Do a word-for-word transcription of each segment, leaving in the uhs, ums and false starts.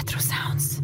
Metro Sounds.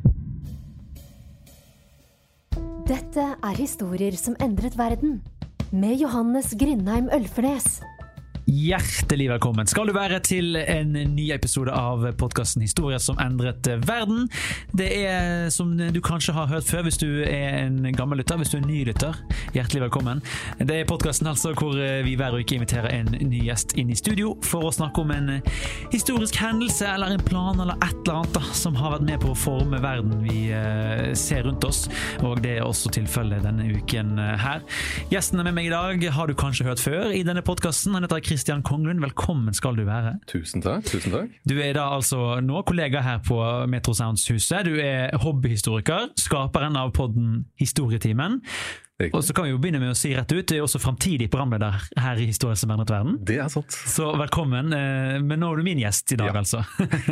Dette er historier som endret verden. Med Johannes Grindheim Ølfernes. Hjertelig velkommen skal du være til en ny episode av podcasten Historier som endret verden. Det er som du kanskje har hørt før hvis du er en gammel lytter, hvis du er en ny lytter. Hjertelig velkommen. Det er podcasten altså hvor vi hver uke inviterer en ny gjest inn i studio for å snakke om en historisk hendelse eller en plan eller et eller annet da, som har vært med på å forme verden vi uh, ser rundt oss. Og det er også tilfellet denne uken uh, her. Gjesten med meg i dag har du kanskje hørt før i denne podcasten. Han heter Kristian Konglund, velkommen skal du være. Tusen takk, tusen takk. Du er da altså nå kollega her på Metro Sounds huset. Du er hobbyhistoriker, skaperen av podden Historietimen. Riktig. Og så kan vi jo begynne med å si rett ut, du er også fremtidig programleder her i Historier som endret verden. Det er sant. Så velkommen, men nå er du min gjest i dag ja. altså.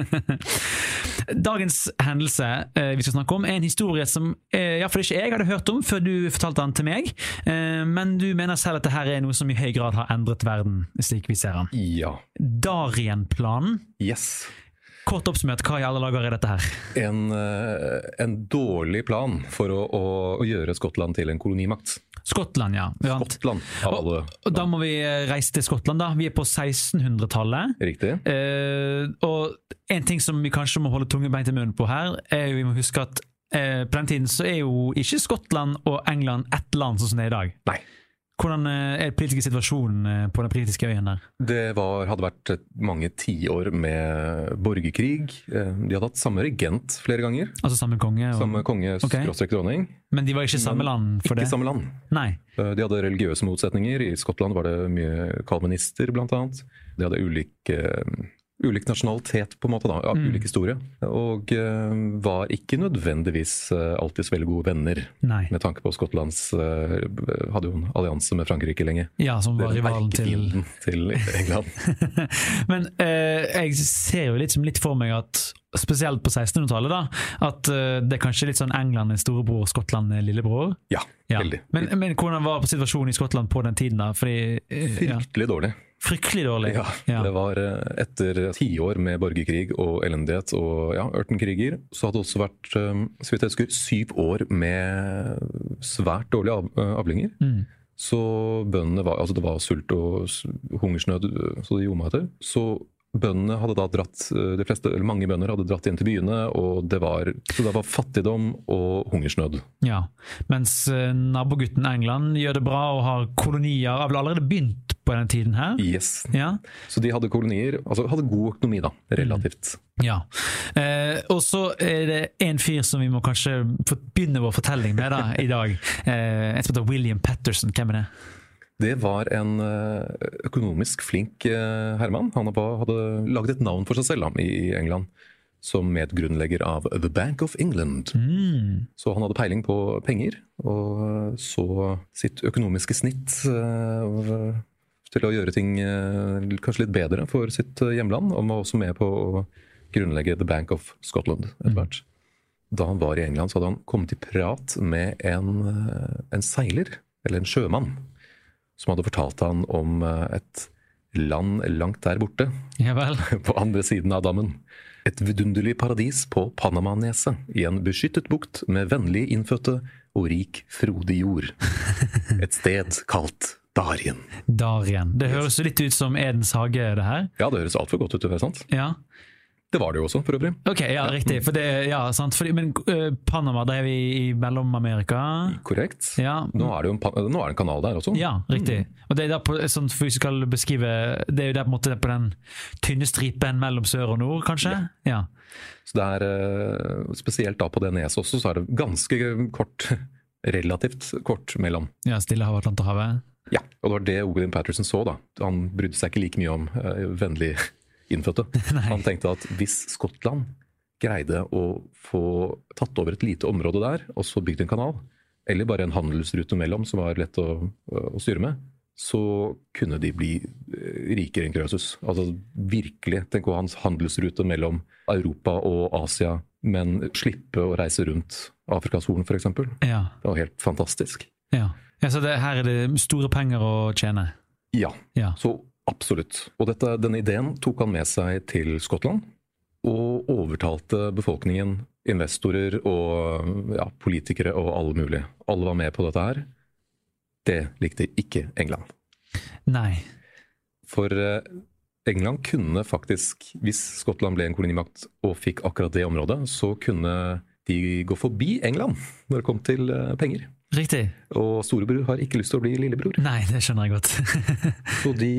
Dagens hendelse vi skal snakke om er en historie som i hvert fall ikke jeg hadde hørt om før du fortalte den til meg, men du mener selv at dette er noe som i høy grad har endret verden, slik vi ser den. Ja. Darien-planen. Yes. Kort oppsummert, hva i alle lager er dette her? En, en dårlig plan for å, å, å gjøre Skottland til en kolonimakt. Skottland, ja. Skottland, av alle. Og, og da må vi reise til Skottland da. Vi er på sekstenhundretallet. Riktig. Eh, og en ting som vi kanskje må holde tunge bein til munnen på her, er jo vi må huske at eh, på den tiden så er jo ikke Skottland og England ett land sånn som det er i dag. Nei. Hvordan er den politiske situasjonen på den britiske øyen der? Det var, hadde vært mange tiår med borgerkrig. De hadde hatt samme regent flere ganger. Altså samme konge? Og... Samme konge, okay. skråstrek dronning. Men de var ikke samme land for ikke det? Ikke samme land. Nei. De hadde religiøse motsetninger. I Skottland var det mye kalvinister blant annet. De hadde ulike... ulik nasjonalitet på en måte da, ja, mm. ulik historie, og uh, var ikke nødvendigvis uh, alltid så veldig gode venner. Nei. Med tanke på Skottlands uh, hadde jo en allianse med Frankrike lenge. Ja, som var rivalen til... til England. Men uh, jeg ser jo litt, litt for meg at spesielt på sekstenhundretallet da, at uh, det er kanskje litt sånn England er storebror, Skottland er lillebror. Ja, ja. veldig. Men, men hvordan var situasjonen i Skottland på den tiden da? Fordi, uh, Fryktelig ja. dårlig. Fryktelig dårlig. Ja, ja, det var etter tiår med borgerkrig og elendighet og ja, ørtenkriger, så hadde det også vært, så vidt jeg husker, syv år med svært dårlige av, avlinger. Mm. Så bøndene var, altså det var sult og hungersnød, så de gjorde meg etter. Så bøndene hadde da dratt, de fleste, eller mange bønder hadde dratt inn til byene, og det var, så det var fattigdom og hungersnød. Ja, mens nabogutten England gjør det bra og har kolonier, har vel allerede begynt på den tiden her? Yes. Ja. Så de hadde kolonier, altså hadde god økonomi da, relativt. Mm. Ja, eh, og så er det en fyr som vi må kanskje begynne vår fortelling med da, i dag. Eh, en som heter William Paterson, hvem er det? Det var en økonomisk flink herremann. Han hadde laget et navn for seg selv da, i England, som medgrunnlegger av The Bank of England. Mm. Så han hadde peiling på penger, og så sitt økonomiske snitt uh, til å gjøre ting uh, kanskje litt bedre for sitt hjemland, og var også med på å grunnlegge The Bank of Scotland etter hvert. Mm. Da han var i England, så hadde han kommet i prat med en, en seiler, eller en sjømann, som hadde fortalt han om et land langt der borte, ja vel. På andre siden av dammen. Et vidunderlig paradis på Panama-neset, i en beskyttet bukt med vennlig innfødte og rik frodig jord. Et sted kalt Darien. Darien. Det høres litt ut som Edens hage, det her. Ja, det høres alt for godt ut, det er sant? Ja. Det var det jo også, for øvrig. Ok, ja, riktig. For det, ja, sant. Fordi, men uh, Panama, det er vi i Mellom-Amerika. Korrekt. Ja. Nå er det jo en, nå er det en kanal der også. Ja, riktig. Mm. Og det er der på, sånn, for vi skal beskrive, det er jo der på, en måte, på den tynne stripen mellom sør og nord, kanskje? Ja. ja. Så det er, uh, spesielt da på det neset også, så er det ganske kort, relativt kort mellom. Ja, Stillehavet, Atlanterhavet. Ja, og det var det William Paterson så da. Han brydde seg ikke like mye om uh, vennlig innfødte. Han tenkte at hvis Skottland greide å få tatt over et lite område der, og så bygd en kanal, eller bare en handelsrute mellom som var lett å, å styre med, så kunne de bli rikere enn Krøsus. Altså virkelig, tenk å ha en handelsrute mellom Europa og Asia, men slippe å reise rundt Afrikas Horn for eksempel. Ja. Det var helt fantastisk. Ja, ja så det, her er det store penger å tjene? Ja, ja. Så absolutt. Og dette, denne ideen tok han med seg til Skottland. og overtalte befolkningen, investorer og ja, politikere og alle mulige. Alle var med på dette her. Det likte ikke England. Nei. For England kunne faktisk, hvis Skottland ble en kolonimakt og fikk akkurat det området, så kunne de gå forbi England når det kom til penger. Riktig. Og storebror har ikke lyst til å bli lillebror. Nei, det skjønner jeg godt. Så de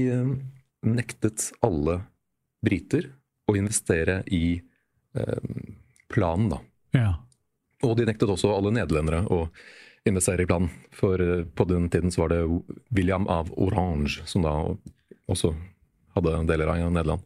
nektet alle briter å investere i eh, planen da. Ja. Og de nektet også alle nederlendere å investere i planen. For eh, på den tiden så var det William av Orange, som da også hadde deler av Nederland.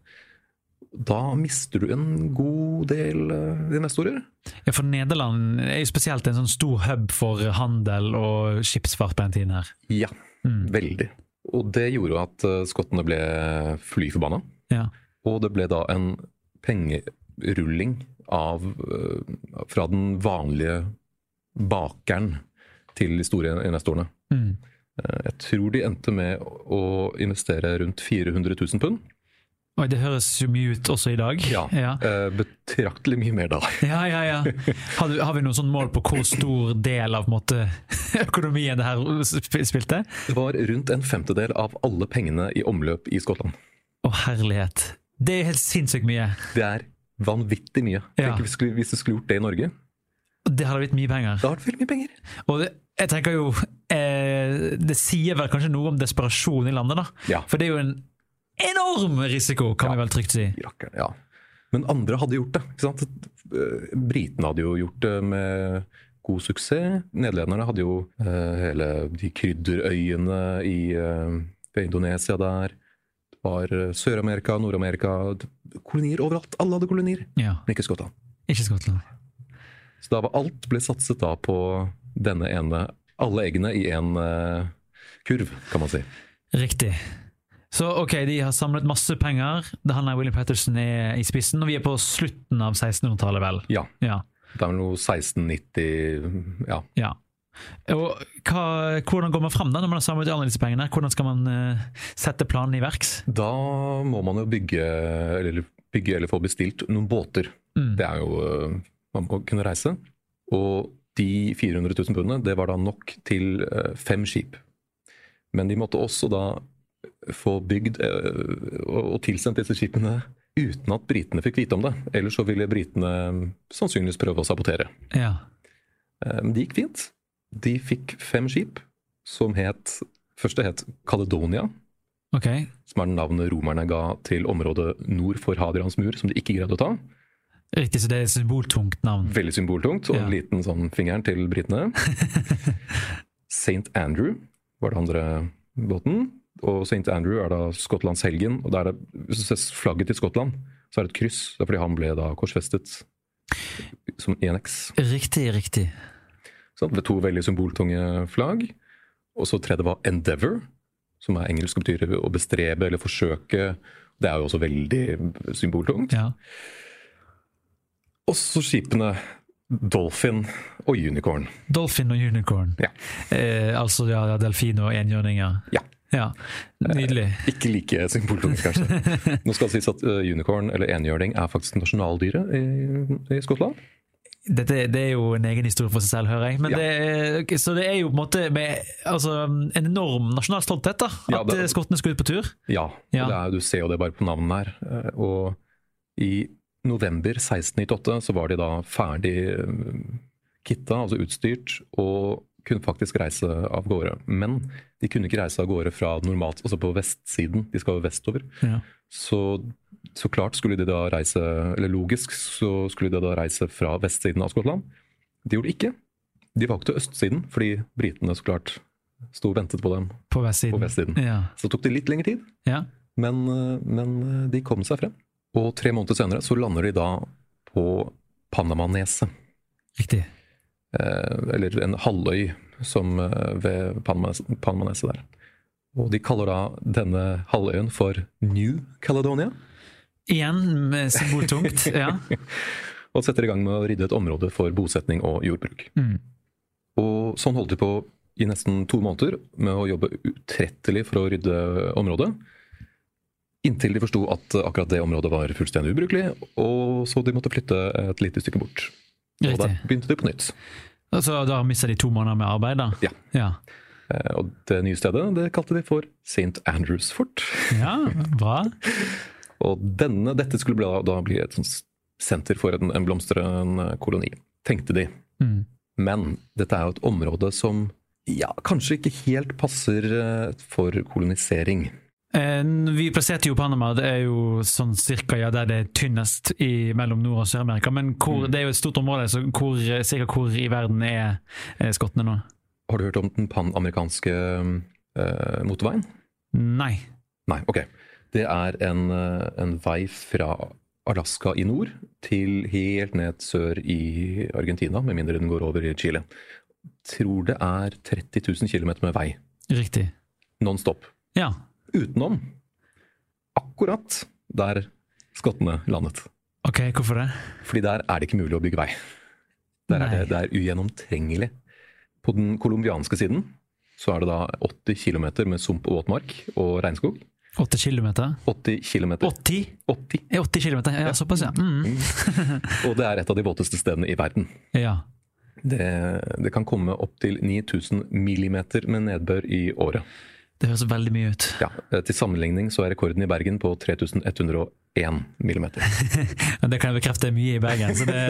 Da mister du en god del uh, investorer. Ja, for Nederland er jo spesielt en sånn stor hub for handel og skipsfart på den tiden her. Ja, mm. veldig. Og det gjorde at uh, skottene ble fly forbanna. Ja. Og det ble da en pengerulling av, uh, fra den vanlige bakeren til de store investorene. Mm. Uh, jeg tror de endte med å investere rundt fire hundre tusen pund. Oi, det høres jo mye ut også i dag. Ja, ja. Uh, betraktelig mye mer da. Ja, ja, ja. Har, du, har vi noen sånn mål på hvor stor del av måte, økonomien det her spilte? Det var rundt en femtedel av alle pengene i omløp i Skottland. Å, herlighet. Det er helt sinnssykt mye. Det er vanvittig mye. Ja. Tenk hvis, hvis du skulle gjort det i Norge. Det hadde blitt mye penger. Det hadde vært veldig mye penger. Og det, jeg tenker jo, eh, det sier vel kanskje noe om desperasjon i landet da. Ja. For det er jo en enorm risiko, kan ja. vi vel trygt si. Rakker, ja. Men andre hadde gjort det. Ikke sant? Britene hadde jo gjort det med god suksess. Nederlenderne hadde jo uh, hele de krydderøyene i uh, Indonesia der. Det var uh, Sør-Amerika, Nord-Amerika. Kolonier overalt. Alle hadde kolonier. Ja. Men ikke Skottland. Ikke Skottland. Så da var alt ble satset da på denne ene, alle eggene i en uh, kurv, kan man si. Riktig. Så ok, de har samlet masse penger. Det han er William Paterson er i spissen, og vi er på slutten av sekstenhundretallet vel? Ja, ja. Det er vel noe seksten nitti, ja. Ja. Og hva, hvordan går man frem da når man har samlet alle disse pengene? Hvordan skal man uh, sette planen i verks? Da må man jo bygge, eller, bygge, eller få bestilt noen båter. Mm. Det er jo, uh, man må kunne reise. Og de fire hundre tusen pundene, det var da nok til uh, fem skip. Men de måtte også da få bygd og tilsendt disse skipene uten at britene fikk vite om det. Ellers så ville britene sannsynligvis prøve å sabotere. Ja. Men det gikk fint. De fikk fem skip som het, første het Caledonia, okay. som er den navnet romerne ga til området nord for Hadrians mur, som de ikke greide å ta. Riktig, så det er et symboltungt navn. Veldig symboltungt, og ja. En liten sånn fingeren til britene. Saint Andrew var det andre båten. Og Saint Andrew er da Skottlands helgen, og der er det, hvis du ser flagget til Skottland, så er det et kryss. Det er fordi han ble da korsfestet som en X. Riktig, riktig. Så det er to veldig symboltunge flagg. Og så tredje var Endeavour, som er engelsk og betyr å bestrebe eller forsøke. Det er jo også veldig symboltungt. Ja. Og så skipene Dolphin og Unicorn. Dolphin og Unicorn. Ja. Eh, altså ja, delfin og enhjørninger. Ja. Ja, nydelig. Eh, ikke like symboltungt, kanskje. Nå skal det sies at uh, unicorn, eller enhjørning, er faktisk nasjonaldyret i, i Skottland. Dette, det er jo en egen historie for seg selv, hører jeg. Men ja. det, så det er jo på en måte med, altså, en enorm nasjonal stolthet da, at ja, det, skottene skal ut på tur. Ja, ja. Det er, du ser jo det bare på navnet her. Og i november seksten nittiåtte så var de da ferdig kitta, altså utstyrt, og kunne faktisk reise av gårde. Men de kunne ikke reise av gårde fra normalt, altså på vestsiden. De skal jo vestover. Ja. Så, så klart skulle de da reise, eller logisk så skulle de da reise fra vestsiden av Skottland. De gjorde det ikke. De valgte østsiden, fordi britene så klart stod og ventet på dem på vestsiden. På vestsiden. Ja. Så tok det litt lengre tid, ja. men, men de kom seg frem. Og tre måneder senere så lander de da på Panamaneset. Riktig. Eller en halvøy som ved Panamaneset der. Og de kaller da denne halvøyen for New Caledonia. Igjen med symboltungt, ja. Og setter i gang med å rydde et område for bosetning og jordbruk. Mm. Og sånn holdt de på i nesten to måneder med å jobbe utrettelig for å rydde området. Inntil de forsto at akkurat det området var fullstendig ubrukelig, og så de måtte flytte et lite stykke bort. Og Riktig. da begynte de på nytt. Altså, da mistet de to måneder med arbeid, da? Ja. Ja, Eh, Og det nye stedet det kalte de for Saint Andrews Fort. ja bra. Og denne, dette skulle bli, da bli et sånt senter for en, en blomstrende koloni, tenkte de. Mm. Men dette er jo et område som ja, kanskje ikke helt passer eh, for kolonisering. Eh, Vi plasserte jo Panama, det er jo sånn cirka ja, der det er tynnest i, mellom Nord- og Sør-Amerika, men hvor, Mm. det er jo et stort område, så hvor, cirka hvor i verden er, er skottene nå? Har du hørt om den panamerikanske eh, motorveien? Nei. Nei, ok. Det er en, eh, en vei fra Alaska i nord til helt ned sør i Argentina, med mindre den går over i Chile. Tror det er tretti tusen kilometer med vei, Riktig. non-stop. Ja. Utenom akkurat der skottene landet. Ok, hvorfor det? Fordi der er det ikke mulig å bygge vei. Der er det, det er ugjennomtrengelig. På den kolumbianske siden så er det da åtti kilometer med sump og våtmark og regnskog. åtte kilometer? åtti kilometer. åtti? åtti. Er åtti kilometer? Ja, såpass, ja. Mm. Og det er et av de våteste stedene i verden. Ja. Det, det kan komme opp til ni tusen millimeter med nedbør i året. Det høres veldig mye ut. Ja, til sammenligning så er rekorden i Bergen på tre tusen ett hundre og én millimeter. Det kan jeg bekrefte mye i Bergen, så det,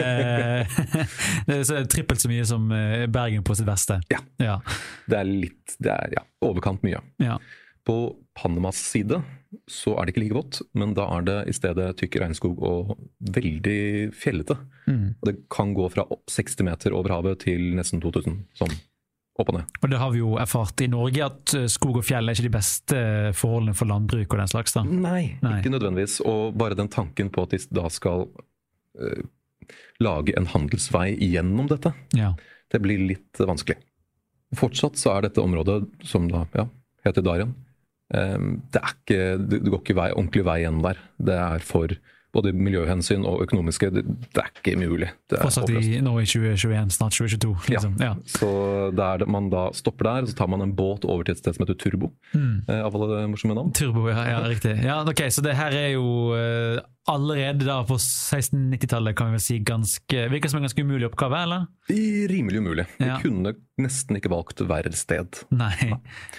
det er så trippelt så mye som Bergen på sitt beste. Ja, Ja. det er litt, det er ja, overkant mye. Ja. På Panamas side så er det ikke like vått, men da er det i stedet tykk regnskog og veldig fjellete. Mm. Og det kan gå fra seksti meter over havet til nesten to tusen, sånn opp og ned. Og det har vi jo erfart i Norge, at skog og fjell er ikke de beste forholdene for landbruk og den slags da. Nei, Nei. ikke nødvendigvis. Og bare den tanken på at de da skal uh, lage en handelsvei gjennom dette, Ja. det blir litt vanskelig. Fortsatt så er dette området, som da ja, heter Darien, um, det, er ikke, det, det går ikke vei, ordentlig vei gjennom der. Det er for både miljøhensyn og økonomiske, det, det er ikke mulig. Det er Fortsatt i, nå i tjue tjueen, snart tjue tjueto. Liksom. Ja. Så der man da stopper der, så tar man en båt over til et sted som heter Turbo, Mm. eh, av alle morsomme navn. Turbo, ja, ja, riktig. Ja, ok, så det her er jo uh, allerede da på seksten nittitallet kan vi vel si ganske, virker som en ganske umulig oppgave, eller? Rimelig umulig. Ja. Vi kunne nesten ikke valgt verre sted. Nei.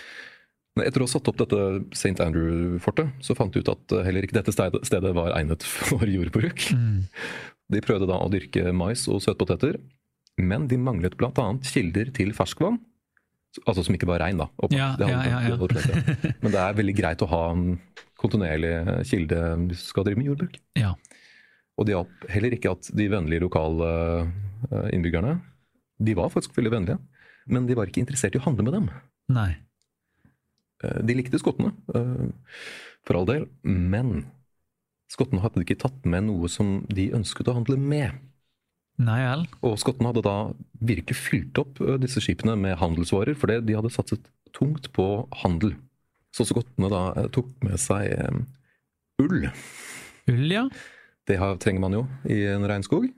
Men etter å ha satt opp dette Saint Andrew-fortet, så fant de ut at heller ikke dette stedet, stedet var egnet for jordbruk. Mm. De prøvde da å dyrke mais og søtpoteter, men de manglet blant annet kilder til ferskvann. Altså som ikke var regn da. Opp. Ja, Det hadde- ja, ja, ja. det hadde fleste. Men det er veldig greit å ha en kontinuerlig kilde hvis du skal drive med jordbruk. Ja. Og det hjalp heller ikke at de vennlige lokale eh, innbyggerne, de var faktisk veldig vennlige, men de var ikke interessert i å handle med dem. Nei. Eh, De likte skottene, eh, for all del, men skottene hadde ikke tatt med noe som de ønsket å handle med. Nei vel. Og skottene hadde da virkelig fylt opp eh, disse skipene med handelsvarer, for de hadde satset tungt på handel. Så skottene da eh, tok med seg eh, ull. Ull, ja. Det har, trenger man jo i en regnskog.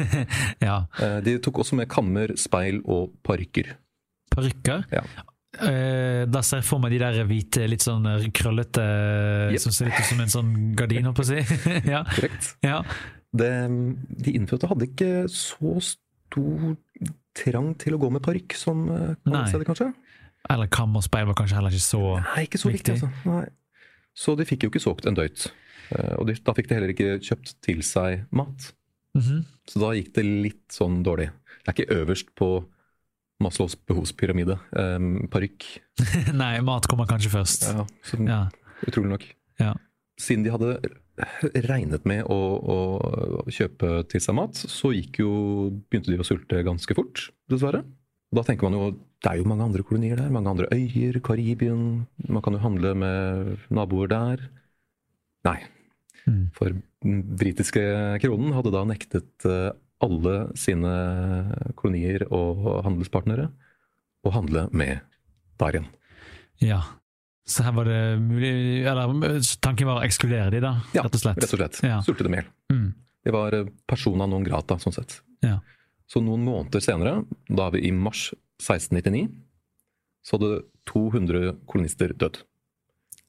Ja. Eh, De tok også med kammer, speil og parykker. Parykker. Ja. Eh, da ser jeg for meg de der hvite, litt sånn krøllete, Yep. som ser litt ut som en sånn gardin, holdt på å si. Ja. Korrekt. Ja. Det, de innfødte hadde ikke så stor trang til å gå med parykk som eh, på Nei. andre steder, kanskje? Eller kam og speil var kanskje heller ikke så... Nei, ikke så viktig, Viktig. altså. Nei. Så de fikk jo ikke solgt en døyt. Eh, Og de, da fikk de heller ikke kjøpt til seg mat. Mhm. Så da gikk det litt sånn dårlig. Det er ikke øverst på Maslows behovspyramide. Um, parykk. Nei, mat kommer kanskje først. Ja, så, Ja. utrolig nok. Ja. Siden de hadde regnet med å, å kjøpe til seg mat, så gikk jo, begynte de å sulte ganske fort, dessverre. Da tenker man jo, det er jo mange andre kolonier der, mange andre øyer, Karibien, man kan jo handle med naboer der. Nei, Mm. for den britiske kronen hadde da nektet eh, alle sine kolonier og handelspartnere å handle med Darien. Ja. Så her var det mulig, eller tanken var å ekskludere de da, Ja, rett og slett. rett og slett. Ja. Sulte dem i hjel. Mm. Det var eh, persona non grata, sånn sett. Ja. Så noen måneder senere, da er vi i mars seksten nittini, så hadde to hundre kolonister dødd.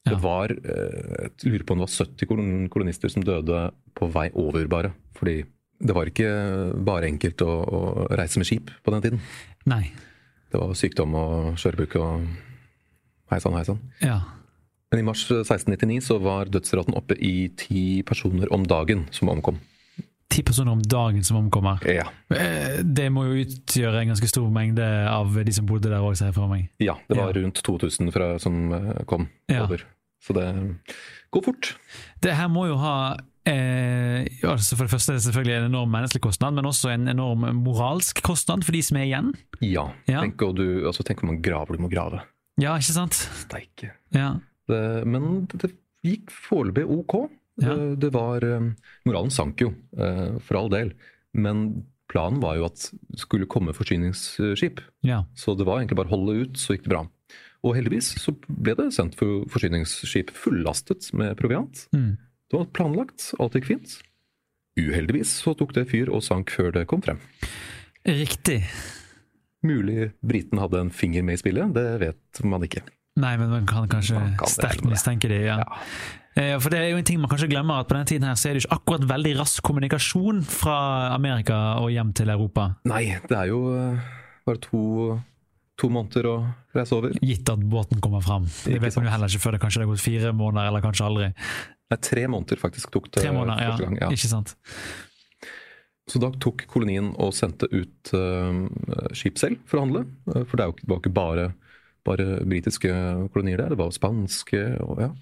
Ja. Det var, eh, jeg lurer på om det var sytti kolon- kolonister som døde på vei over bare, fordi det var ikke bare enkelt å, å reise med skip på den tiden. Nei. Det var sykdom og skjørbuk og heisann, heisann. Ja. Men i mars seksten nittini så var dødsraten oppe i ti personer om dagen som omkom. Ti personer om dagen som omkommer. Ja. Eh, Det må jo utgjøre en ganske stor mengde av de som bodde der også, ser jeg for meg. Ja, det var Ja. rundt to tusen fra, som eh, kom Ja. over. Så det går fort. Det her må jo ha eh, ja, altså for det første er det selvfølgelig en enorm menneskelig kostnad, men også en enorm moralsk kostnad for de som er igjen. Ja. Ja. Tenk, og du, altså, tenk om man graver du må grave. Ja, ikke sant? Steike. Ja. Det, men det, det gikk foreløpig ok. Ja. Det, det var, eh, moralen sank jo, eh, for all del. Men planen var jo at det skulle komme forsyningsskip. Ja. Så det var egentlig bare å holde ut, så gikk det bra. Og heldigvis så ble det sendt for forsyningsskip fullastet med proviant. Mm. Det var planlagt, alt gikk fint. Uheldigvis så tok det fyr og sank før det kom frem. Riktig. Mulig briten hadde en finger med i spillet, det vet man ikke. Nei, men man kan kanskje Man kan sterkt regne med det. mistenke det, ja. Ja. Eh, For det er jo en ting man kanskje glemmer, at på den tiden her så er det jo ikke akkurat veldig rask kommunikasjon fra Amerika og hjem til Europa. Nei, det er jo eh, bare to, to måneder å reise over. Gitt at båten kommer fram. Det Ikke vet man jo sant. heller ikke før det kanskje det har gått fire måneder, eller kanskje aldri. Nei, tre måneder faktisk tok det Tre måneder, ja. første gang. Ja. Ikke sant? Så da tok kolonien og sendte ut uh, skip selv for å handle. Uh, for det er jo ikke- det var ikke bare, bare britiske kolonier der, det var spanske og ja.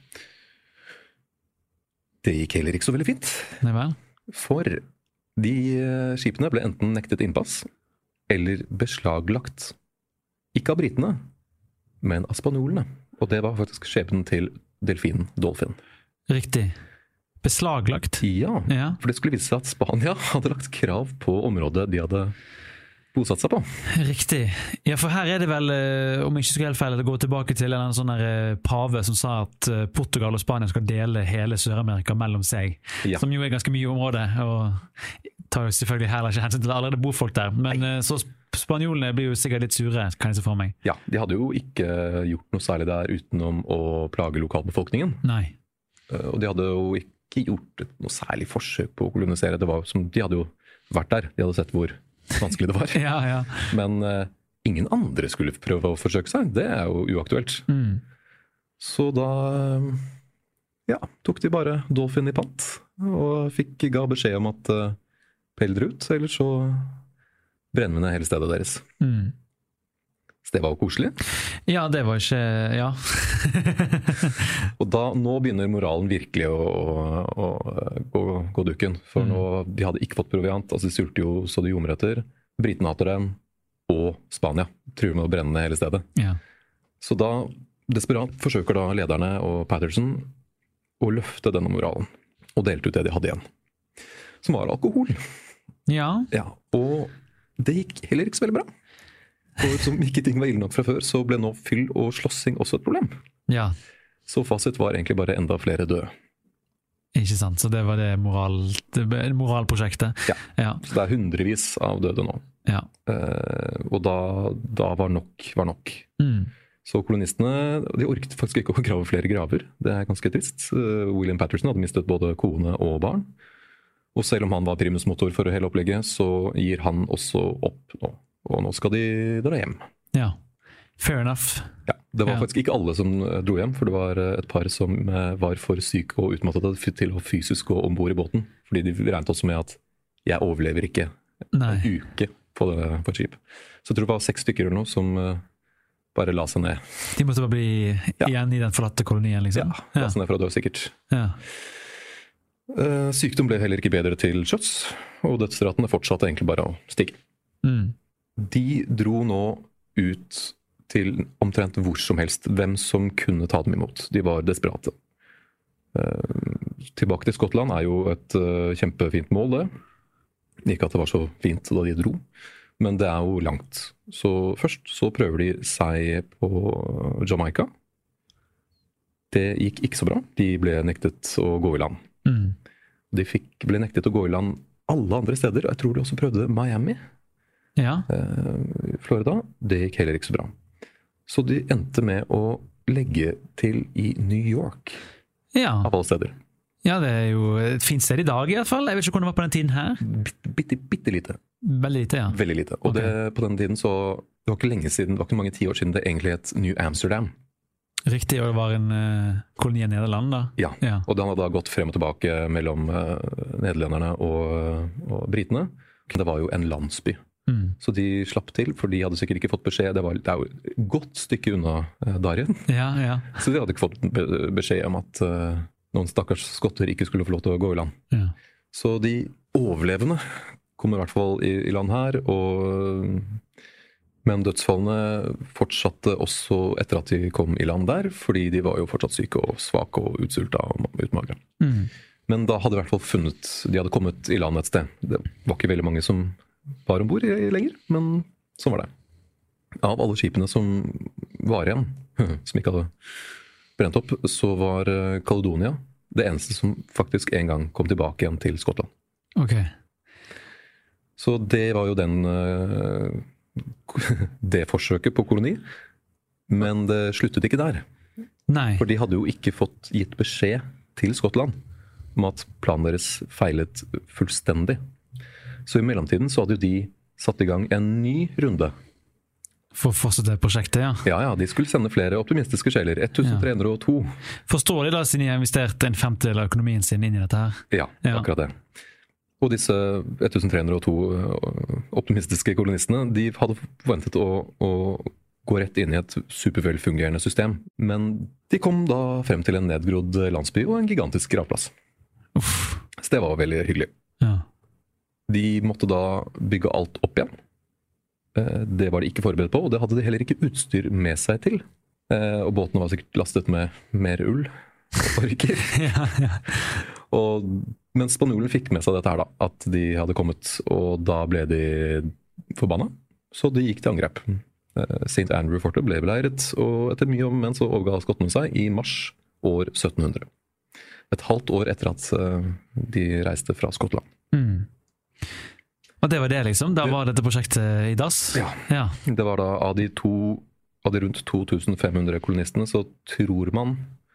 Det gikk heller ikke så veldig fint. Nei vel? For de uh, skipene ble enten nektet innpass eller beslaglagt. Ikke av britene, men av spanjolene. Og det var faktisk skjebnen til delfinen Dolphin. Riktig. Beslaglagt. Ja, Ja, for det skulle vise seg at Spania hadde lagt krav på området de hadde bosatt seg på. riktig. Ja, for her er det vel, eh, om jeg ikke skal helt feil, det går tilbake til en sånn der eh, pave som sa at eh, Portugal og Spania skal dele hele Sør-Amerika mellom seg. Ja. Som jo er ganske mye område, og tar jo selvfølgelig heller ikke hensyn til at allerede bor folk der. Men eh, så spanjolene blir jo sikkert litt sure, kan jeg se for meg. Ja, de hadde jo ikke gjort noe særlig der utenom å plage lokalbefolkningen. Nei. Eh, Og de hadde jo ikke gjort et- noe særlig forsøk på å kolonisere. Det var som, de hadde jo vært der, de hadde sett hvor vanskelig det var. Ja, ja. Men eh, ingen andre skulle prøve å forsøke seg. Det er jo uaktuelt. Mm. Så da eh, ja, tok de bare Dolphin i pant, og fikk ga beskjed om at uh, pell dere ut, ellers så brenner vi ned hele stedet deres. Mm. Så det var jo koselig. Ja, det var ikke Ja. Og da, nå begynner moralen virkelig å, å, å gå, gå dukken. For Mm. nå, de hadde ikke fått proviant, altså de sulter jo så de gjorde etter. Britene hater dem, og Spania truer med å brenne ned hele stedet. ja. Så da, desperat, forsøker da lederne og Patterson å løfte denne moralen, og delte ut det de hadde igjen. Som var alkohol. Ja. Ja, og det gikk heller ikke så veldig bra. For som ikke ting var ille nok fra før, så ble nå fyll og slåssing også et problem. Ja. Så fasit var egentlig bare enda flere døde. Ikke sant. Så det var det moral, det moralprosjektet. Ja. Ja. Så det er hundrevis av døde nå. Ja. Eh, og da, da var nok var nok. Mm. Så kolonistene de orket faktisk ikke å grave flere graver. Det er ganske trist. Eh, William Patterson hadde mistet både kone og barn. Og selv om han var primusmotor for hele opplegget, så gir han også opp nå. Og nå skal de dra hjem. Ja. Fair enough. Ja, det var Ja. faktisk ikke alle som eh, dro hjem, for det var eh, et par som eh, var for syke og utmattede til å fysisk gå om bord i båten. Fordi de regnet også med at jeg overlever ikke Nei. en uke på, det, på et skip. Så jeg tror det var seks stykker eller noe som eh, bare la seg ned. De måtte bare bli Ja. igjen i den forlatte kolonien, liksom. Ja, la seg ned for å dø sikkert. Ja. Eh, Sykdom ble heller ikke bedre til sjøs, og dødsratene fortsatte egentlig bare å stige. Mm. De dro nå ut til omtrent hvor som helst, hvem som kunne ta dem imot. De var desperate. Eh, tilbake til Skottland er jo et eh, kjempefint mål, det. Ikke at det var så fint da de dro, men det er jo langt. Så først så prøver de seg på Jamaica. Det gikk ikke så bra. De ble nektet å gå i land. Mm. De fikk, ble nektet å gå i land alle andre steder, og jeg tror de også prøvde Miami, Ja. eh, Florida. Det gikk heller ikke så bra. Så de endte med å legge til i New York, Ja. av alle steder. Ja, det er jo et fint sted i dag i hvert fall. Jeg vet ikke hvordan det var på den tiden her. Bitte, bitte, bitte lite. Veldig lite, ja. Veldig lite. Og Ok. det, på den tiden så, det var ikke lenge siden, det var ikke mange ti år siden det egentlig het New Amsterdam. Riktig, og det var en uh, koloni i Nederland da. Ja, Ja. og den hadde da gått frem og tilbake mellom uh, nederlenderne og, og britene. Det var jo en landsby. Mm. Så de slapp til, for de hadde sikkert ikke fått beskjed. Det, var, det er jo et godt stykke unna uh, Darien. Ja, ja. Så de hadde ikke fått be- beskjed om at uh, noen stakkars skotter ikke skulle få lov til å gå i land. ja. Så de overlevende kom i hvert fall i, i land her, og, men dødsfallene fortsatte også etter at de kom i land der, fordi de var jo fortsatt syke og svake og utsulta og utmagre. Mm. Men da hadde de i hvert fall funnet, de hadde kommet i land et sted. Det var ikke veldig mange som var ombord lenger, men sånn var det. Av alle skipene som var igjen, som ikke hadde brent opp, så var Caledonia det eneste som faktisk en gang kom tilbake igjen til Skottland. Ok. Så det var jo den det forsøket på koloni, men det sluttet ikke der. Nei. For de hadde jo ikke fått gitt beskjed til Skottland om at planen deres feilet fullstendig. Så i mellomtiden så hadde jo de satt i gang en ny runde. For å fortsette prosjektet, ja. Ja, ja, de skulle sende flere optimistiske sjeler. tretten hundre og to. Forstår de da, siden de har investert en femtedel av økonomien sin inn i dette her? Ja, Ja. akkurat det. Og disse tretten hundre og to optimistiske kolonistene, de hadde forventet å, å gå rett inn i et supervelfungerende system. Men de kom da frem til en nedgrodd landsby og en gigantisk gravplass. Uff. Så det var veldig hyggelig. Ja. De måtte da bygge alt opp igjen. Eh, Det var de ikke forberedt på, og det hadde de heller ikke utstyr med seg til. Eh, Og båtene var sikkert lastet med mer ull og parker. ja, ja. Og, men spanjolen fikk med seg dette her da, at de hadde kommet, og da ble de forbanna. Så de gikk til angrep. Eh, Saint Andrew-fortet ble beleiret, og etter mye om men så overga skottene seg i mars år sytten hundre. Et halvt år etter at eh, de reiste fra Skottland. Mm. Og det var det liksom? Da var dette prosjektet i dass? Ja. Ja. Det var da av de, to, av de rundt to tusen fem hundre kolonistene, så tror man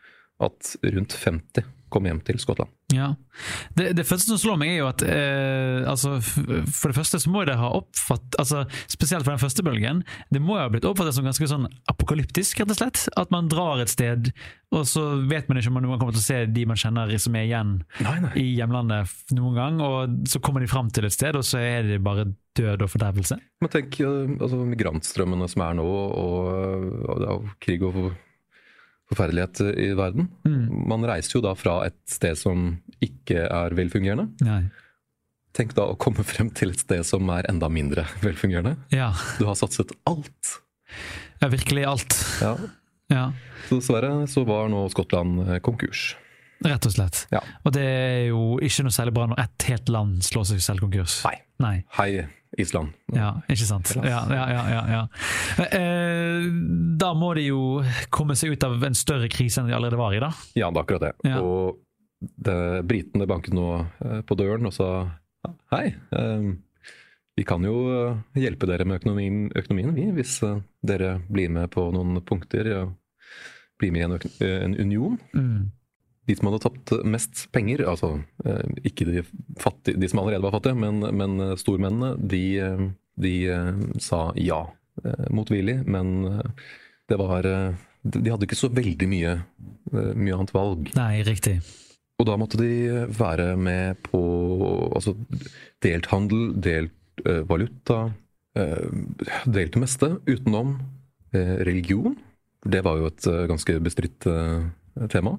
at rundt femti kom hjem til Skottland. Ja. Det, det første som slår meg er jo at eh, altså, f- for det første så må det ha oppfatt, altså, spesielt for den første bølgen, det må jo ha blitt oppfattet som ganske sånn apokalyptisk, rett og slett. At man drar et sted, og så vet man ikke om man noen gang kommer til å se de man kjenner som er igjen Nei, nei. i hjemlandet f- noen gang, og så kommer de frem til et sted, og så er det bare død og fordervelse. Men tenk eh, altså, migrantstrømmene som er nå, og, og det er jo krig og for- forferdelighet i verden. Mm. Man reiser jo da fra et sted som ikke er velfungerende. Nei. Tenk da å komme frem til et sted som er enda mindre velfungerende. Ja. Du har satset alt. ja, virkelig alt. Ja. Ja. Så dessverre så var nå Skottland eh, konkurs. Rett og slett. Ja. Og det er jo ikke noe særlig bra når et helt land slår seg selv konkurs. Nei. Nei. Hei, Island. Ja, ikke sant. Ja, ja, ja, ja, ja. Eh, da må de jo komme seg ut av en større krise enn de allerede var i, da. Ja, det er akkurat det. Ja. Og det, britene banket nå eh, på døren og sa hei, eh, vi kan jo eh, hjelpe dere med økonomien, økonomien vi, hvis eh, dere blir med på noen punkter, ja, blir med i en, øk- eh, en union. Mm. De som hadde tapt mest penger, altså eh, ikke de, fattige, de som allerede var fattige, men, men eh, stormennene, de, eh, de eh, sa ja, eh, motvillig, men eh, det var, eh, de de hadde ikke så veldig mye, eh, mye annet valg. Nei, riktig. Og da måtte de være med på altså, delt handel, delt eh, valuta, eh, delt det meste, utenom eh, religion. Det var jo et eh, ganske bestridt eh, tema.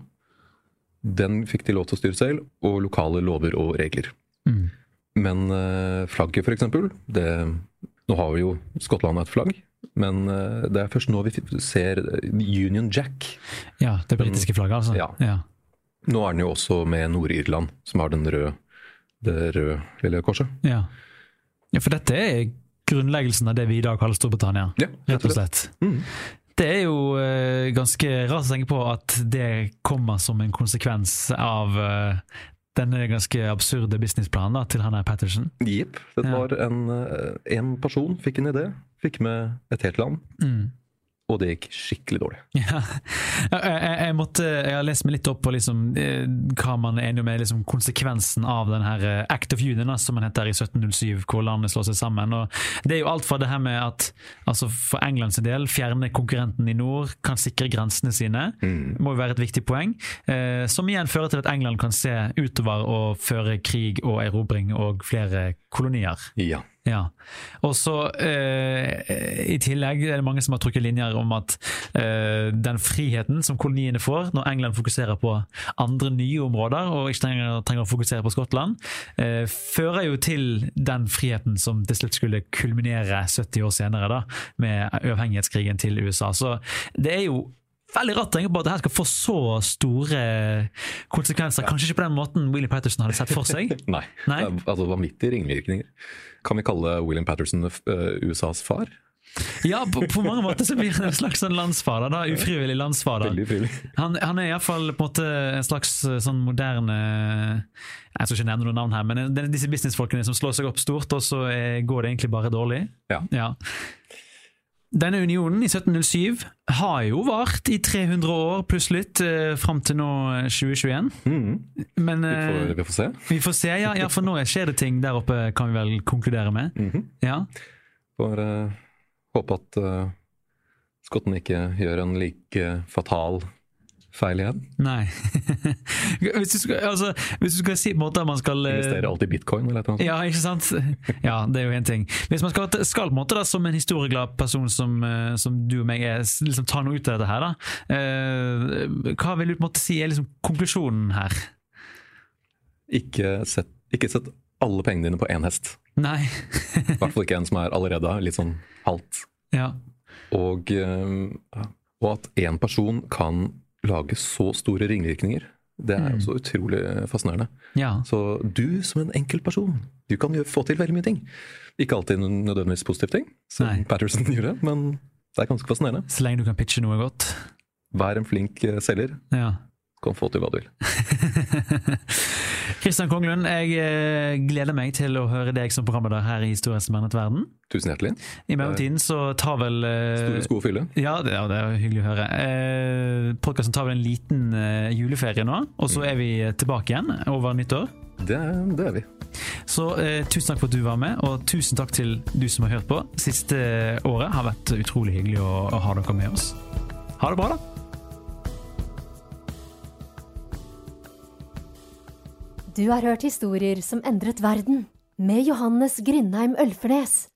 Den fikk de lov til å styre selv, og lokale lover og regler. Mm. Men eh, flagget for eksempel, det, nå har vi jo Skottland et flagg, men eh, det er først nå vi f- ser Union Jack. Ja, det britiske flagget, altså. Ja. Ja. Nå er den jo også med Nord-Irland, som har den røde, det røde lille korset. Ja. ja, for dette er grunnleggelsen av det vi i dag kaller Storbritannia, Ja, rett og slett. Mm. Det er jo eh, ganske rart å tenke på at det kommer som en konsekvens av eh, denne ganske absurde businessplanen da, til han her Patterson. Jepp. Det Ja. var en, eh, en person fikk en idé, fikk med et helt land, Mm. og det gikk skikkelig dårlig. Ja, jeg, jeg, jeg, måtte, jeg har lest meg litt opp på liksom, eh, hva man er enig med liksom, konsekvensen av den her eh, Act of Union, da, som man heter i sytten null syv, hvor landet slår seg sammen. Og det er jo alt fra det her med at altså for Englands del, fjerne konkurrenten i nord, kan sikre grensene sine, mm. må jo være et viktig poeng, eh, som igjen fører til at England kan se utover og føre krig og erobring og flere kolonier. Ja. Ja, og så eh, i tillegg er det mange som har trukket linjer om at eh, den friheten som koloniene får når England fokuserer på andre nye områder og ikke trenger, trenger å fokusere på Skottland, eh, fører jo til den friheten som til slutt skulle kulminere sytti år senere da, med uavhengighetskrigen til U S A. Så det er jo veldig rart å tenke på at dette skal få så store konsekvenser. Ja. Kanskje ikke på den måten William Patterson hadde sett for seg? Nei, Nei? altså vanvittige ringvirkninger. Kan vi kalle William Patterson uh, U S A's far? Ja, på, på mange måter så blir han en slags sånn landsfader, da, ufrivillig landsfader. Veldig ufrivillig. Han, han er i hvert fall på en måte en slags sånn moderne, jeg skal ikke nevne noen navn her, men det er disse businessfolkene som slår seg opp stort, og så er, går det egentlig bare dårlig. Ja. Ja. Denne unionen i sytten null syv har jo vart i tre hundre år pluss litt eh, frem til nå tjue tjueen. Mm. Men vi, får, vi får se. Vi får se, ja, ja, for nå skjer det ting der oppe, kan vi vel konkludere med. Mm-hmm. Ja. For uh, håpe at uh, skottene ikke gjør en like fatal feil igjen. Nei. hvis, du skal, altså, hvis du skal si på en måte at man skal investere alltid i bitcoin eller noe sånt. Ja, ikke sant? Ja, det er jo en ting. Hvis man skal, skal på en måte da, som en historieglad person som, som du og meg er, liksom ta noe ut av dette her da, eh, hva vil du på en måte si er liksom konklusjonen her? Ikke sett, ikke sett alle pengene dine på en hest. Nei. I hvert fall ikke en som er allerede litt sånn halvt. Ja. Og, og at en person kan lage så store ringvirkninger. Det er jo så utrolig fascinerende. Ja. Så du som en enkel person, du kan jo få til veldig mye ting. Ikke alltid nødvendigvis positive ting, som Nei. Patterson gjorde, men det er ganske fascinerende. Så lenge du kan pitche noe godt. Vær en flink selger. Ja. Kan få til hva du vil. Kristian Konglund, jeg gleder meg til å høre deg som programleder her i Historien som endret verden. Tusen hjertelig. I mellomtiden så tar vel... Store sko å fylle. Ja, det, ja, det er hyggelig å høre. Eh, podcasten tar vel en liten uh, juleferie nå, og så er vi tilbake igjen over nyttår. Det, det er vi. Så eh, tusen takk for at du var med, og tusen takk til du som har hørt på. Siste året har vært utrolig hyggelig å, å ha dere med oss. Ha det bra da! Du har hørt historier som endret verden, med Johannes Grindheim Ølfernes.